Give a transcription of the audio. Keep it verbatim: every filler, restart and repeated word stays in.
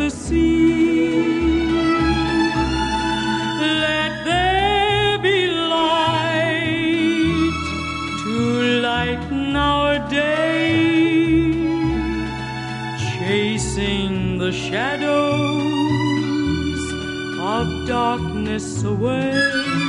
the sea. Let there be light to lighten our day, chasing the shadows of darkness away.